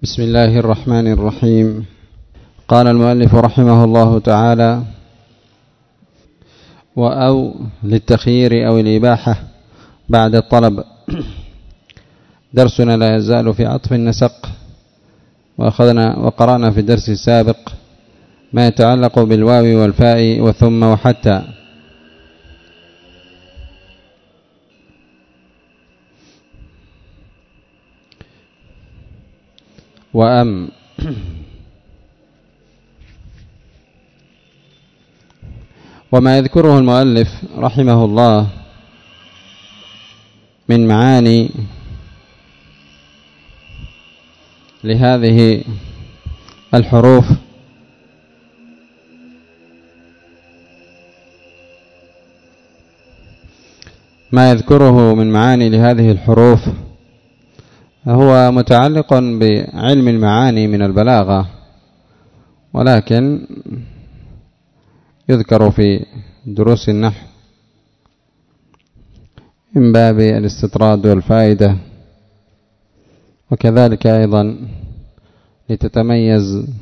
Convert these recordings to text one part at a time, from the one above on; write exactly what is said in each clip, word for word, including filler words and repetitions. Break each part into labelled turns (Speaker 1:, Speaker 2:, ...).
Speaker 1: بسم الله الرحمن الرحيم. قال المؤلف رحمه الله تعالى: وأو للتخيير أو الإباحة بعد الطلب. درسنا لا يزال في عطف النسق، وأخذنا وقرأنا في الدرس السابق ما يتعلق بالواو والفاء وثم وحتى. وأم وما يذكره المؤلف رحمه الله من معاني لهذه الحروف ما يذكره من معاني لهذه الحروف هو متعلق بعلم المعاني من البلاغة، ولكن يذكر في دروس النحو من باب الاستطراد والفائدة، وكذلك أيضا لتتميز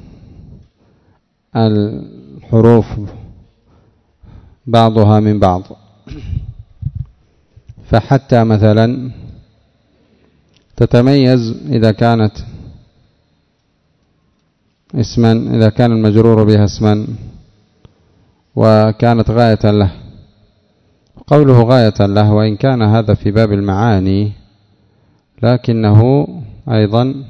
Speaker 1: الحروف بعضها من بعض. فحتى مثلا تتميز إذا كانت اسما، إذا كان المجرور بها اسما وكانت غاية له. قوله غاية له وإن كان هذا في باب المعاني، لكنه أيضا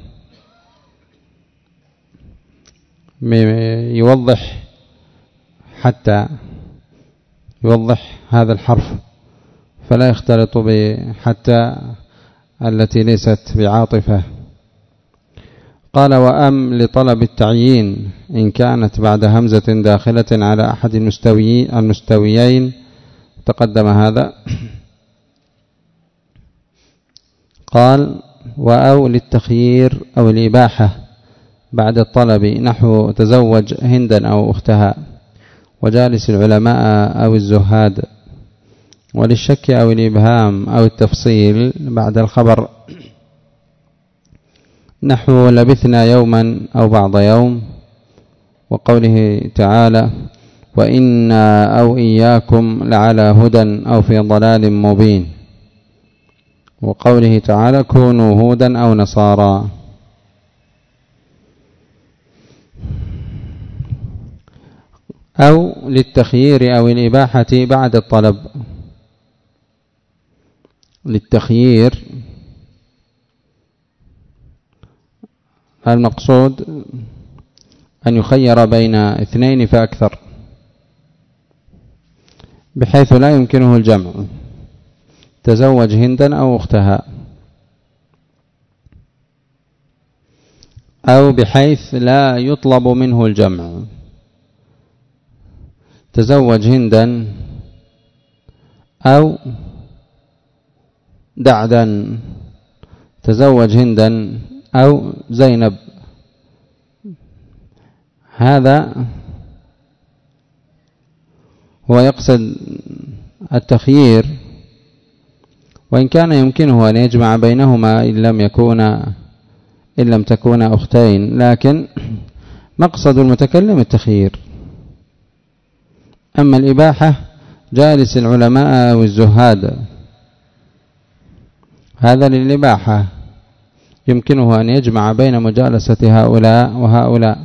Speaker 1: يوضح حتى يوضح هذا الحرف، فلا يختلط بحتى التي ليست بعاطفة. قال: وأم لطلب التعيين إن كانت بعد همزة داخلة على أحد المستوي المستويين. تقدم هذا. قال: وأو للتخيير أو الإباحة بعد الطلب، نحو تزوج هندا أو أختها، وجالس العلماء أو الزهاد. وللشك أو الإبهام أو التفصيل بعد الخبر، نحو لبثنا يوما أو بعض يوم. وقوله تعالى: وإنا أو إياكم لعلى هدى أو في ضلال مبين. وقوله تعالى: كونوا هودا أو نصارى. أو للتخيير أو الإباحة بعد الطلب. للتخيير المقصود أن يخير بين اثنين فأكثر، بحيث لا يمكنه الجمع. تزوج هندا أو أختها، أو بحيث لا يطلب منه الجمع. تزوج هندا أو دعدا. تزوج هندا أو زينب. هذا هو يقصد التخيير، وإن كان يمكنه أن يجمع بينهما إن لم يكونا إن لم تكونا أختين، لكن مقصد المتكلم التخيير. أما الإباحة جالس العلماء والزهاد، هذا للإباحة، يمكنه أن يجمع بين مجالسة هؤلاء وهؤلاء.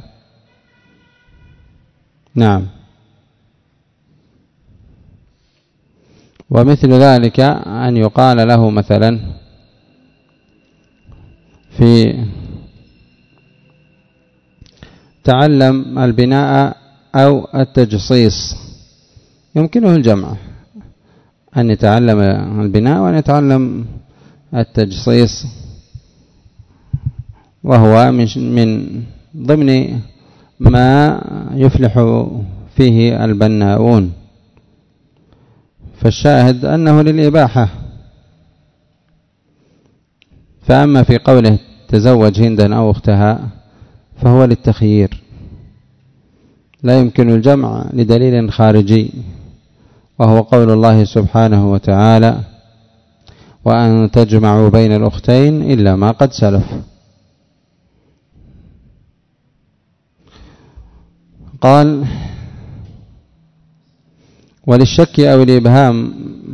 Speaker 1: نعم. ومثل ذلك أن يقال له مثلا في تعلم البناء أو التجصيص، يمكنه الجمع، أن يتعلم البناء وأن يتعلم التجصيص، وهو من ضمن ما يفلح فيه البناؤون. فالشاهد أنه للإباحة. فأما في قوله تزوج هندا أو أختها فهو للتخيير، لا يمكن الجمع لدليل خارجي، وهو قول الله سبحانه وتعالى: وأن تجمعوا بين الأختين إلا ما قد سلف. قال وللشك أو الإبهام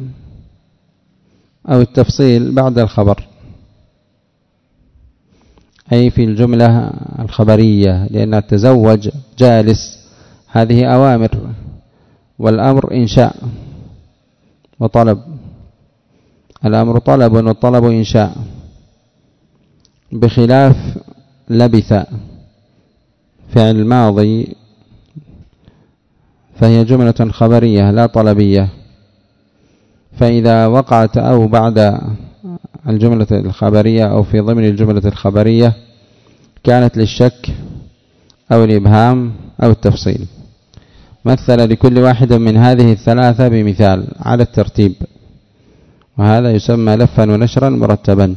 Speaker 1: أو التفصيل بعد الخبر، أي في الجملة الخبرية، لأن تزوج جالس هذه أوامر، والأمر إنشاء وطلب، الأمر طلب والطلب إنشاء، بخلاف لبث فعل ماضي فهي جملة خبرية لا طلبية، فإذا وقعت أو بعد الجملة الخبرية أو في ضمن الجملة الخبرية كانت للشك أو الإبهام أو التفصيل. مثل لكل واحد من هذه الثلاثة بمثال على الترتيب، وهذا يسمى لفا ونشرا مرتبا.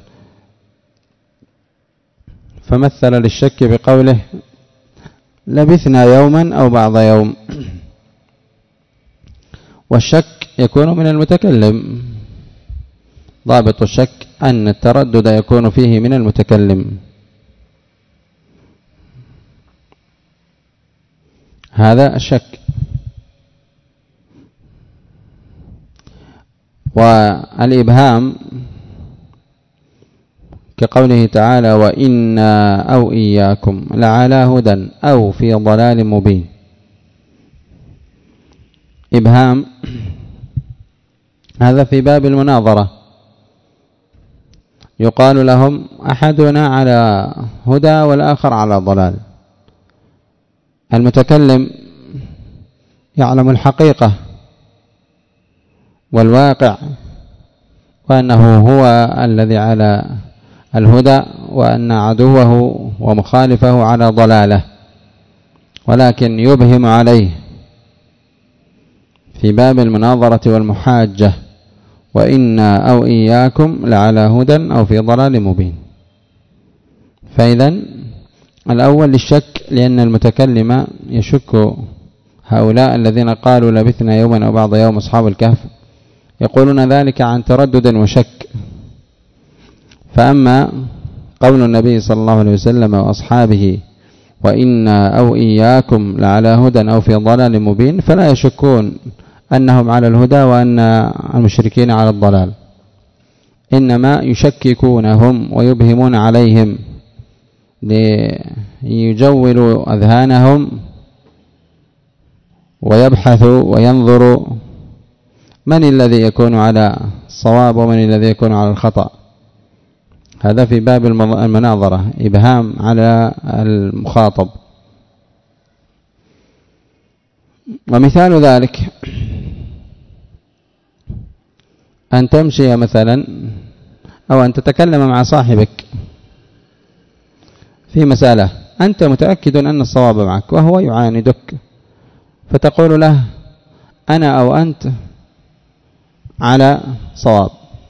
Speaker 1: فمثل للشك بقوله لبثنا يوما أو بعض يوم، والشك يكون من المتكلم، ضابط الشك أن التردد يكون فيه من المتكلم، هذا الشك. والإبهام كقوله تعالى وإنا أو إياكم لعلى هدى أو في ضلال مبين. إبهام هذا في باب المناظرة، يقال لهم أحدنا على هدى والآخر على ضلال. المتكلم يعلم الحقيقة والواقع، وأنه هو الذي على الهدى، وأن عدوه ومخالفه على ضلاله، ولكن يبهم عليه في باب المناظرة والمحاجة وإنا أو إياكم لعلى هدى أو في ضلال مبين. فإذا الأول للشك، لأن المتكلم يشك. هؤلاء الذين قالوا لبثنا يوما أو بعض يوم أصحاب الكهف يقولون ذلك عن تردد وشك. فأما قول النبي صلى الله عليه وسلم وأصحابه وإنا أو إياكم لعلى هدى أو في ضلال مبين، فلا يشكون أنهم على الهدى وأن المشركين على الضلال، إنما يشككونهم ويبهمون عليهم ليجولوا أذهانهم ويبحثوا وينظروا من الذي يكون على الصواب ومن الذي يكون على الخطأ. هذا في باب المناظرة، إبهام على المخاطب. ومثال ذلك أن تمشي مثلا أو أن تتكلم مع صاحبك في مسألة أنت متأكد أن الصواب معك وهو يعاندك، فتقول له أنا أو أنت على صواب،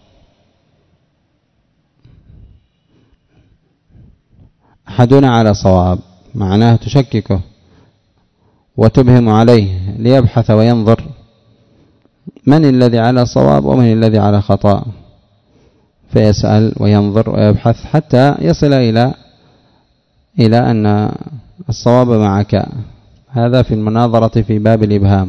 Speaker 1: أحدنا على صواب، معناه تشككه وتبهم عليه ليبحث وينظر من الذي على صواب ومن الذي على خطأ، فيسأل وينظر ويبحث حتى يصل إلى إلى أن الصواب معك. هذا في المناظرة في باب الإبهام.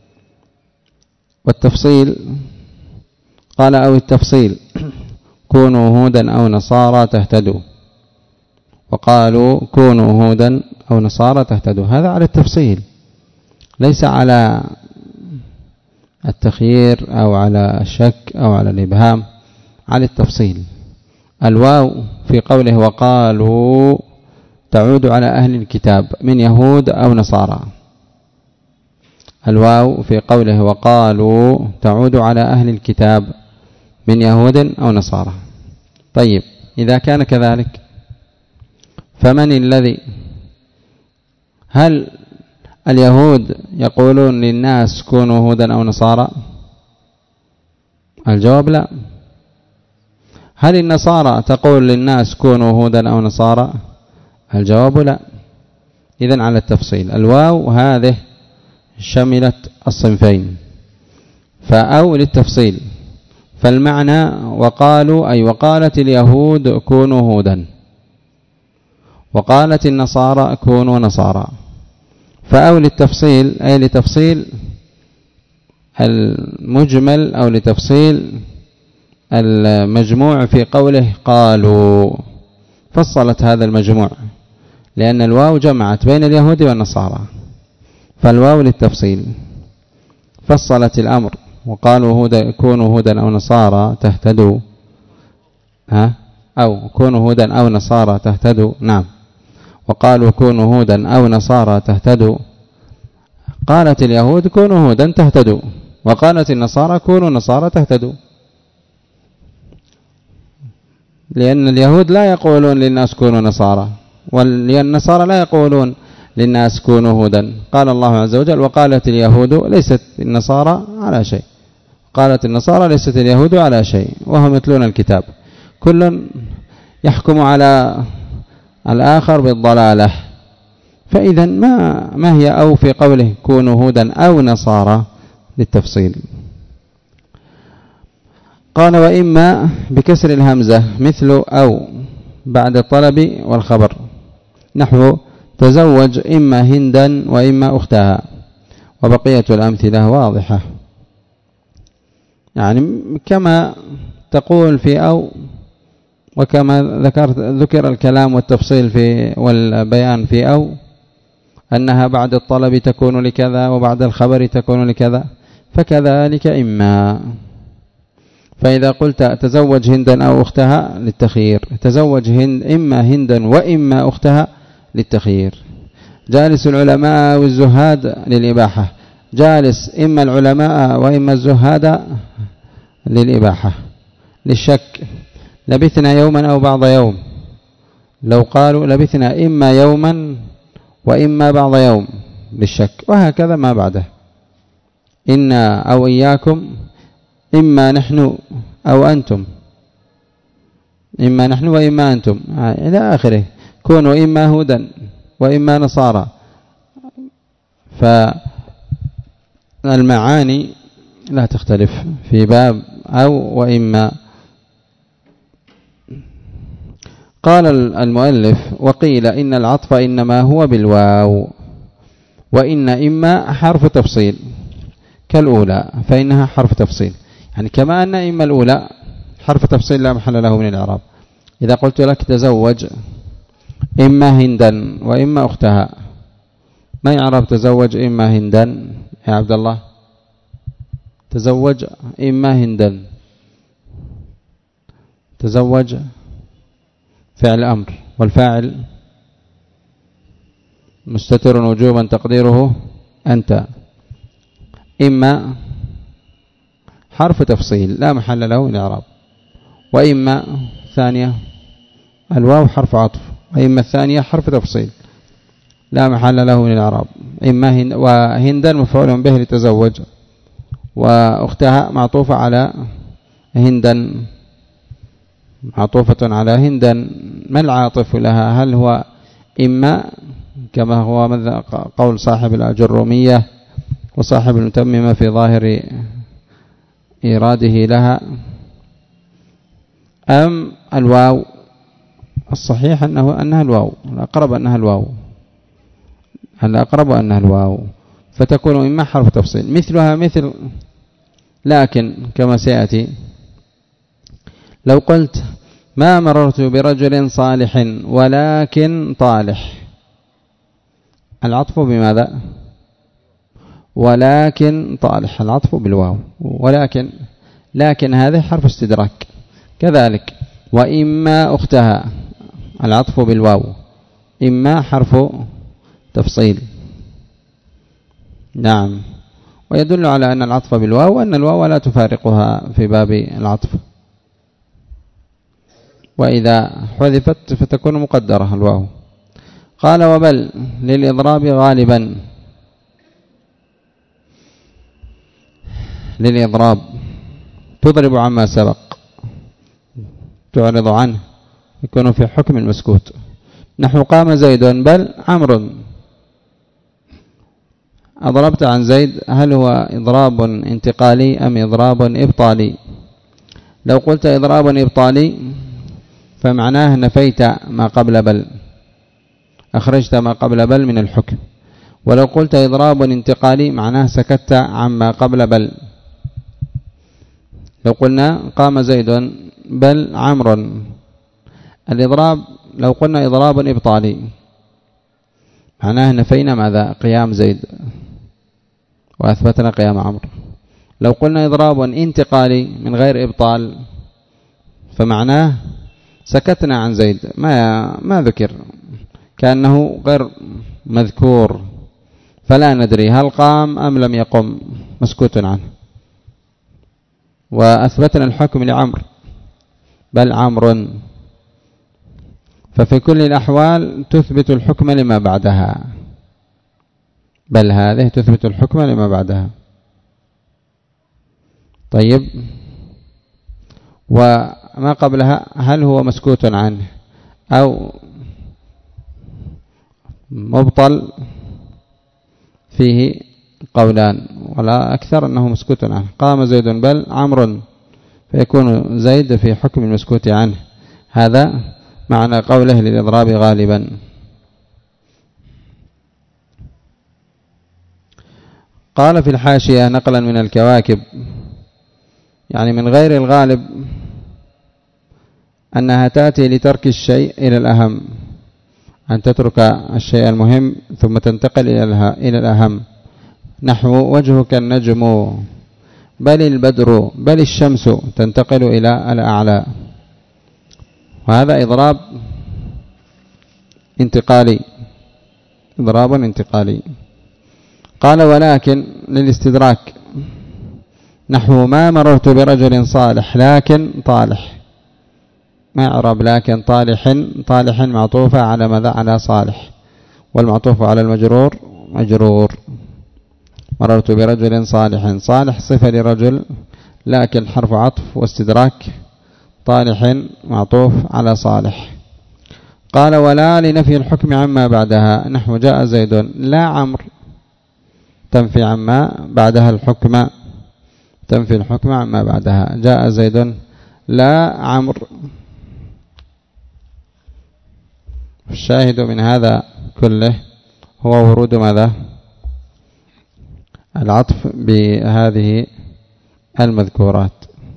Speaker 1: والتفصيل قال أو التفصيل كونوا هودا أو نصارى تهتدوا، وقالوا كونوا هودا أو نصارى تهتدوا، هذا على التفصيل ليس على التخيير أو على الشك أو على الإبهام، على التفصيل. الواو في قوله وقالوا تعود على أهل الكتاب من يهود أو نصارى، الواو في قوله وقالوا تعود على أهل الكتاب من يهود أو نصارى. طيب إذا كان كذلك فمن الذي، هل اليهود يقولون للناس كونوا هودا أو نصارى؟ الجواب لا. هل النصارى تقول للناس كونوا هودا أو نصارى؟ الجواب لا. إذن على التفصيل. الواو هذه شملت الصنفين، فأو للتفصيل، فالمعنى وقالوا أي وقالت اليهود كونوا هودا، وقالت النصارى كونوا نصارى، فأو للتفصيل أي لتفصيل المجمل أو لتفصيل المجموع في قوله قالوا، فصلت هذا المجموع لأن الواو جمعت بين اليهود والنصارى، فالواو للتفصيل فصلت الأمر وقالوا هدى كونوا هودا أو نصارى تهتدوا، ها أو كونوا هودا أو نصارى تهتدوا، نعم، وقالوا كونوا هودا أو نصارى تهتدوا. قالت اليهود كونوا هودا تهتدوا، وقالت النصارى كونوا نصارى تهتدوا، لأن اليهود لا يقولون للناس كونوا نصارى، والنصارى لا يقولون للناس كونوا هودا. قال الله عز وجل وقالت اليهود ليست النصارى على شيء، قالت النصارى ليست اليهود على شيء وهم يتلون الكتاب، كل يحكم على الآخر بالضلالة. فإذا ما ما هي أو في قوله كونوا هودا أو نصارى للتفصيل. قال وإما بكسر الهمزة مثل أو بعد الطلب والخبر، نحو تزوج إما هندا وإما أختها، وبقية الأمثلة واضحة. يعني كما تقول في أو، وكما ذكرت ذكر الكلام والتفصيل في والبيان في أو أنها بعد الطلب تكون لكذا وبعد الخبر تكون لكذا، فكذلك إما. فإذا قلت تزوج هندا أو أختها للتخيير، تزوج هند إما هندا وإما أختها للتخيير. جالس العلماء والزهاد للإباحة، جالس إما العلماء وإما الزهاد للإباحة. للشك لبثنا يوما أو بعض يوم، لو قالوا لبثنا إما يوما وإما بعض يوم للشك، وهكذا ما بعده. إنا أو إياكم إما نحن أو أنتم، إما نحن وإما أنتم إلى آخره. كونوا إما هودا وإما نصارى. فالمعاني لا تختلف في باب أو وإما. قال المؤلف وقيل إن العطف إنما هو بالواو، وإن إما حرف تفصيل كالأولى فإنها حرف تفصيل، يعني كما أن إما الأولى حرف تفصيل لا محل له من الإعراب. إذا قلت لك تزوج إما هندا وإما أختها، ما يعرب تزوج إما هندا يا عبد الله؟ تزوج إما هندا، تزوج فعل أمر والفاعل مستتر وجوبا تقديره أنت. إما حرف تفصيل لا محل له من الإعراب، وإما ثانية الواو حرف عطف، وإما الثانية حرف تفصيل لا محل له من الإعراب. إما هند وهندا مفعول به لتزوج، وأختها معطوفة على هندا، معطوفة على هندا. ما العاطف لها؟ هل هو إما كما هو قول صاحب الأجرومية وصاحب المتممة في ظاهر إيراده لها، أم الواو؟ الصحيح أنه أنها الواو، الأقرب أنها الواو، الأقرب أنها الواو، فتكون إما حرف تفصيل. مثلها مثل لكن كما سيأتي. لو قلت ما مررت برجل صالح ولكن طالح، العطف بماذا؟ ولكن طالح، العطف بالواو. ولكن لكن هذا حرف استدراك. كذلك وإما أختها العطف بالواو، إما حرف تفصيل. نعم، ويدل على أن العطف بالواو وأن الواو لا تفارقها في باب العطف، وإذا حذفت فتكون مقدرة الواو. قال وبل للإضراب غالبا، للإضراب تضرب عما سبق، تعرض عنه، يكون في حكم المسكوت. نحو قام زيد بل عمرو. أضربت عن زيد، هل هو إضراب انتقالي أم إضراب إبطالي؟ لو قلت إضراب إبطالي فمعناه نفيت ما قبل بل، أخرجت ما قبل بل من الحكم. ولو قلت إضراب انتقالي معناه سكت عما قبل بل. لو قلنا قام زيد بل عمرو، الإضراب لو قلنا إضراب إبطالي معناه نفينا ماذا؟ قيام زيد وأثبتنا قيام عمرو. لو قلنا إضراب انتقالي من غير إبطال فمعناه سكتنا عن زيد، ما ما ذكر، كأنه غير مذكور، فلا ندري هل قام أم لم يقم، مسكوت عنه. وأثبتنا الحكم لعمرو بل عمرو، ففي كل الأحوال تثبت الحكم لما بعدها، بل هذه تثبت الحكم لما بعدها. طيب، وما قبلها هل هو مسكوت عنه أو مبطل؟ فيه قولان، ولا أكثر أنه مسكوت عنه. قام زيد بل عمرو، فيكون زيد في حكم المسكوت عنه، هذا معنى قوله للإضراب غالبا. قال في الحاشية نقلا من الكواكب، يعني من غير الغالب أنها تأتي لترك الشيء إلى الأهم، أن تترك الشيء المهم ثم تنتقل إلى الأهم، نحو وجهك النجم بل البدر بل الشمس، تنتقل إلى الأعلى، وهذا إضراب انتقالي، إضراب انتقالي. قال ولكن للاستدراك، نحو ما مررت برجل صالح لكن طالح، ما إعراب لكن طالح؟ طالح معطوفة على ماذا؟ على صالح، والمعطوف على المجرور مجرور. مررت برجل صالح، صالح صفة لرجل لكن حرف عطف واستدراك، طالح معطوف على صالح. قال ولا لنفي الحكم عما بعدها، نحو جاء زيد لا عمرو، تنفي عما بعدها الحكم، تنفي الحكم عما بعدها. جاء زيد لا عمرو. الشاهد من هذا كله هو ورود ماذا؟ العطف بهذه المذكورات.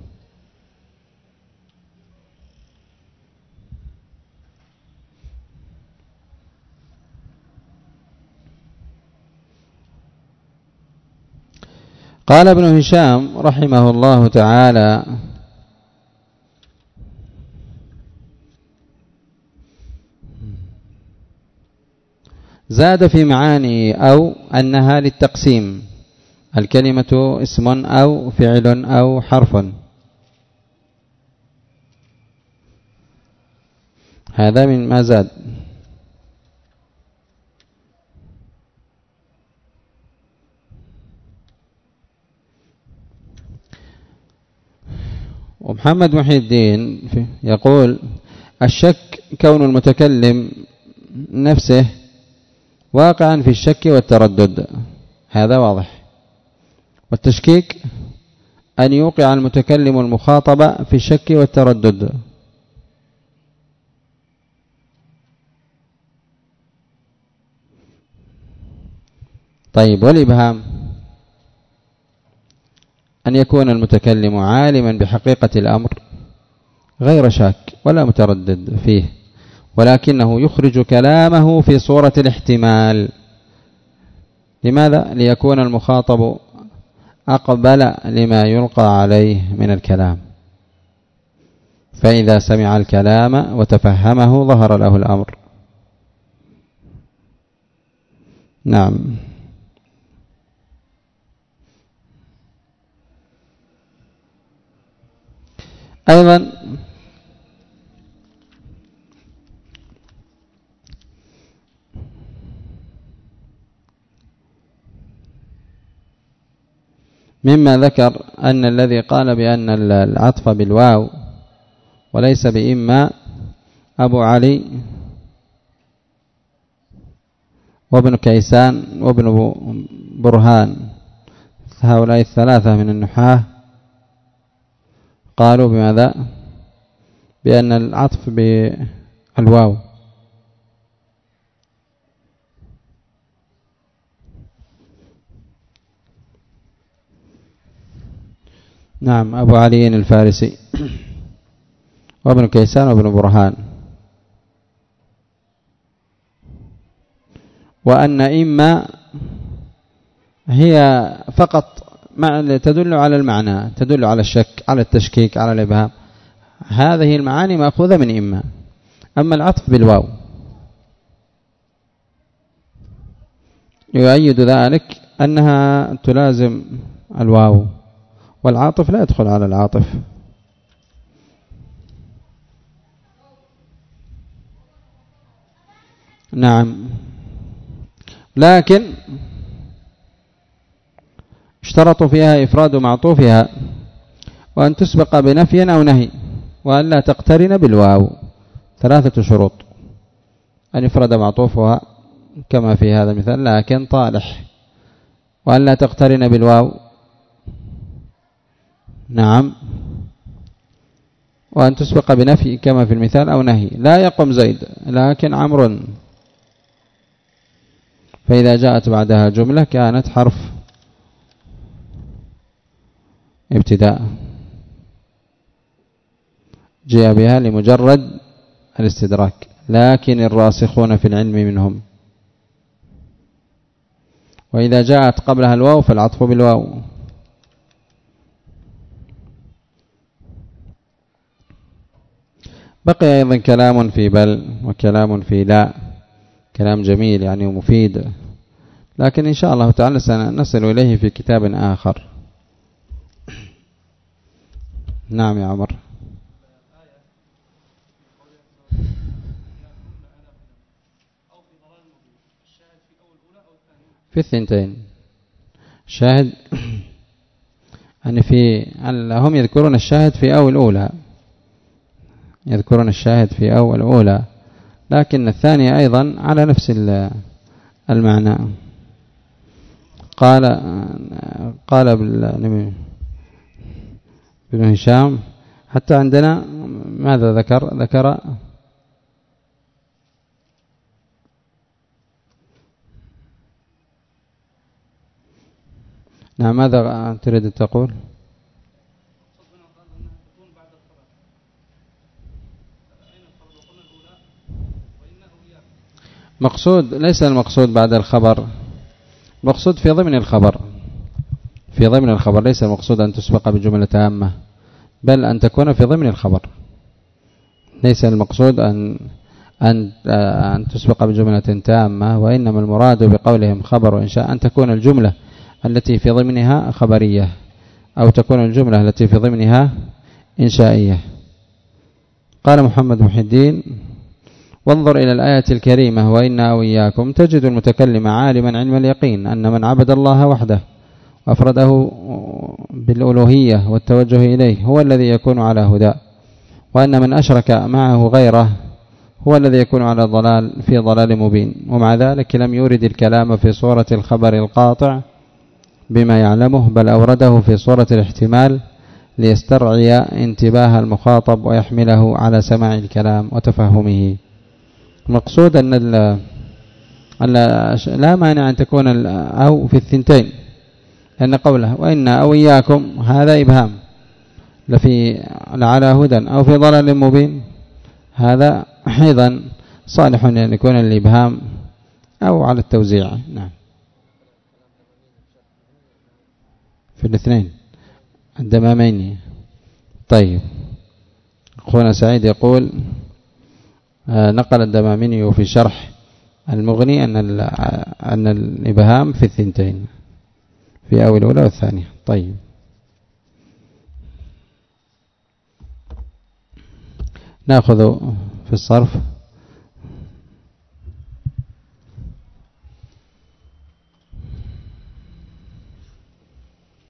Speaker 1: قال ابن هشام رحمه الله تعالى زاد في معاني أو أنها للتقسيم، الكلمة اسم أو فعل أو حرف، هذا من ما زاد. ومحمد محي الدين يقول الشك كون المتكلم نفسه واقعا في الشك والتردد، هذا واضح. والتشكيك أن يوقع المتكلم المخاطب في الشك والتردد. طيب، والإبهام أن يكون المتكلم عالما بحقيقة الأمر غير شاك ولا متردد فيه، ولكنه يخرج كلامه في صورة الاحتمال. لماذا؟ ليكون المخاطب أقبل لما يلقى عليه من الكلام، فإذا سمع الكلام وتفهمه ظهر له الأمر. نعم. أيضا مما ذكر أن الذي قال بأن العطف بالواو وليس بإما أبو علي وابن كيسان وابن برهان، هؤلاء الثلاثة من النحاة قالوا بماذا؟ بأن العطف بالواو نعم أبو علي الفارسي وابن كيسان وابن برهان. وأن إما هي فقط تدل على المعنى، تدل على الشك، على التشكيك، على الإبهام. هذه المعاني مأخوذة من إما. أما العطف بالواو يؤيد ذلك أنها تلازم الواو، والعاطف لا يدخل على العاطف. نعم، لكن اشترطوا فيها إفراد معطوفها، وأن تسبق بنفي أو نهي، وأن لا تقترن بالواو. ثلاثة شروط: أن يفرد معطوفها كما في هذا المثال لكن طالح، وأن لا تقترن بالواو، نعم، وأن تسبق بنفي كما في المثال أو نهي. لا يقم زيد لكن عمرو، فإذا جاءت بعدها جملة كانت حرف ابتداء، جاء بها لمجرد الاستدراك. لكن الراسخون في العلم منهم، وإذا جاءت قبلها الواو فالعطف بالواو. بقي أيضا كلام في بل وكلام في لا، كلام جميل يعني ومفيد، لكن إن شاء الله تعالى سنصل إليه في كتاب آخر. نعم يا عمر. في الثنتين شاهد أن في هم يذكرون الشاهد في أول الأولى، يذكرون الشاهد في أول الأولى، لكن الثانية أيضا على نفس المعنى. قال قال ابن هشام حتى عندنا ماذا ذكر ذكر نعم، ماذا تريد تقول؟ مقصود ليس المقصود بعد الخبر، مقصود في ضمن الخبر، في ضمن الخبر، ليس المقصود أن تسبق بجملة تامة، بل أن تكون في ضمن الخبر. ليس المقصود أن أن أن تسبق بجملة تامة، وإنما المراد بقولهم خبر وإنشاء أن تكون الجملة التي في ضمنها خبرية، أو تكون الجملة التي في ضمنها إنشائية. قال محمد محي الدين: وانظر إلى الآية الكريمة: وإنا وإياكم، تجد المتكلم عالما علم اليقين أن من عبد الله وحده وأفرده بالألوهية والتوجه إليه هو الذي يكون على هدى، وأن من أشرك معه غيره هو الذي يكون على ضلال في ضلال مبين. ومع ذلك لم يورد الكلام في صورة الخبر القاطع بما يعلمه، بل أورده في صورة الاحتمال ليسترعي انتباه المخاطب ويحمله على سماع الكلام وتفهمه. المقصود أن لا مانع أن تكون أو في الثنتين، لأن قوله وإنا أو إياكم هذا إبهام، لفي على هدى أو في ضلال مبين، هذا أيضا صالح أن يكون الإبهام أو على التوزيع. نعم، في الاثنين الدمامين. طيب، أخونا سعيد يقول نقل الدماميني في شرح المغني أن أن الإبهام في الثنتين، في أول الأولى والثانية. طيب، نأخذ في الصرف.